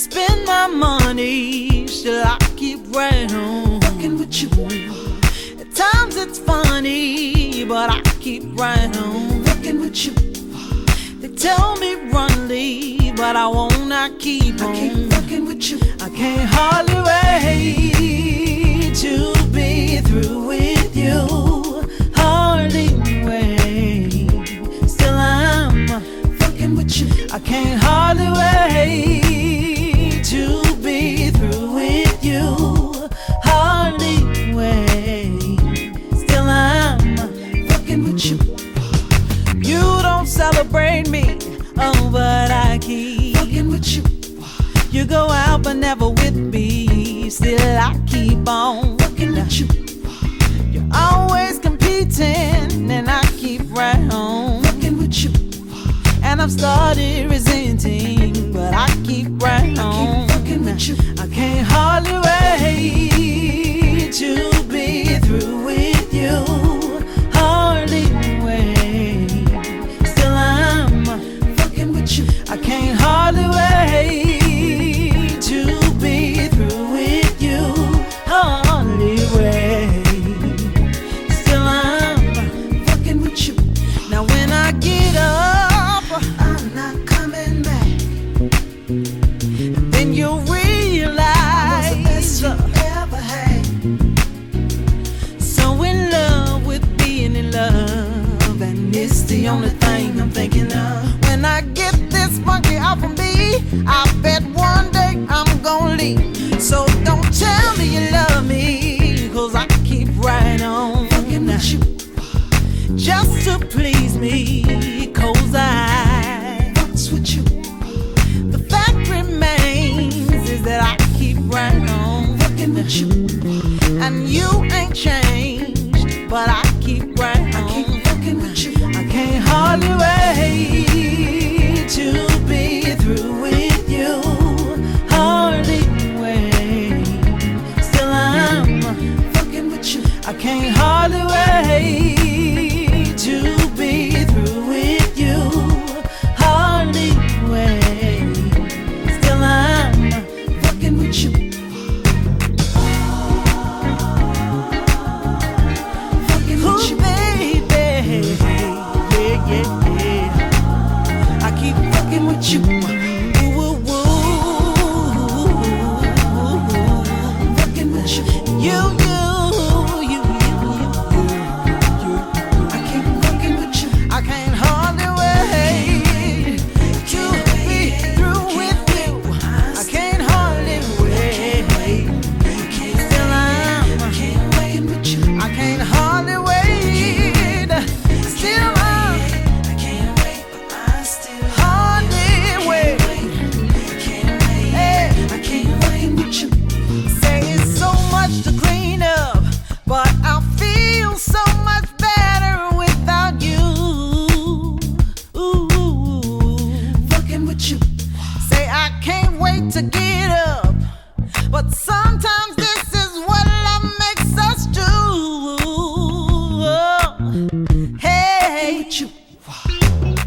spend my money, still I keep right on fucking with you. At times it's funny, but I keep right on fucking with you. They tell me run, leave, but I won't, I keep on. I keep fucking with you. I can't hardly wait to be through with you. Hardly wait, still I'm fucking with you. I can't hardly wait to be through with you. Hardly wait, still I'm fucking with you. You don't celebrate me, oh, but I keep fucking with you. You go out but never with me, still I keep on fucking with you. You're always competing, and I keep right on fucking with you. And I've started resenting, but I keep right on fucking with you. I can't hardly wait to be through with you. Hardly wait, still I'm fucking with you. I can't hardly wait to be through with you. Hardly wait, still I'm fucking with you. Now when I get up, I'm not coming back. And then you'll realize the best you ever had. So in love with being in love, and it's the only thing I'm thinking of. When I get this monkey off of me, I bet one day I'm gonna leave. So don't tell me you love me, 'cause I keep right on fucking with you. Just to please me, 'cause I fucks with you. The fact remains is that I keep right on fucking with you. And you ain't changed, but I keep right on. I keep fucking with you. I can't hardly wait to be through with you. Hardly wait, still I'm fucking with you. I can't hardly wait to be through with you. Hardly wait, still I'm fucking with you. Fucking with you, baby. Yeah, yeah, yeah. I keep fucking with you. Ooh, ooh, ooh. Fucking with you. You. I keep fucking with you. I can't hardly wait to be through with you. I can't hardly wait. Still I'm fucking with you. I can't hardly wait. Still I'm. I can't wait, but I still hardly wait. Hey, I can't fucking with you. Say it's so much to clean up, but I feel so much better without you. Ooh, fucking with you. Say I can't wait to get up, but sometimes this is what love makes us do. Hey, with you.